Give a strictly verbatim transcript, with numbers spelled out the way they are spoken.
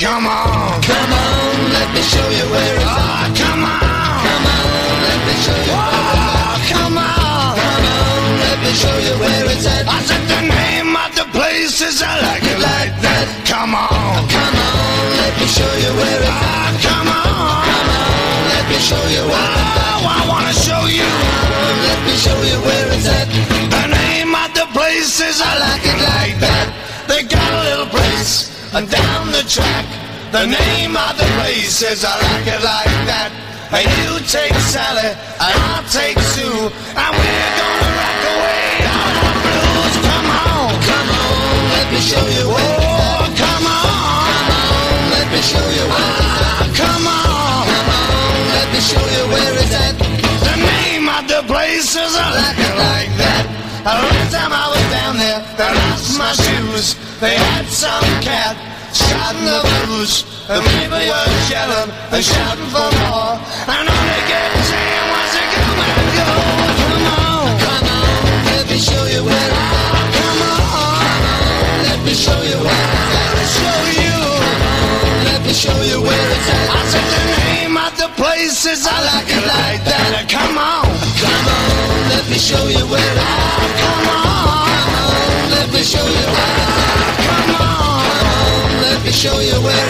Come on, come on, let me show you where it's at. Oh, come on, come on, let me show you where it's at. Oh, come on, come on, let me show you where it's at. I said the name of the place is I like it like that. Come on, come on, let me show you where it's at. Oh, come on, come on, let me show you where it's at. Oh, I wanna show you. Let me show you where it's at. The name of the place is I like it like that. They got a little place down the track. The name of the place is I like it like that. And you take Sally, and I'll take Sue, and we're gonna rock away all the blues. Come on, come on, let me show you where it's at. Oh, come on, come on, let me show you where it's at. Come on, come on, let me show you where it's at. The name of the place is I like it like that. The last time I was down there, they lost my shoes. They had some cat shouting the blues. And people were yelling and shouting for more. And all they kept saying was to come and go. Come on, come on, let me show you where it's at. Come on, come on, let me show you where it's at. Let me show you. Come on, let me show you where it's at. I said the name of the place is I like it like that. Come on, come on, let me show you where it's at. Come on, come on, let me show you where it's at. Come on, come on, let me show you where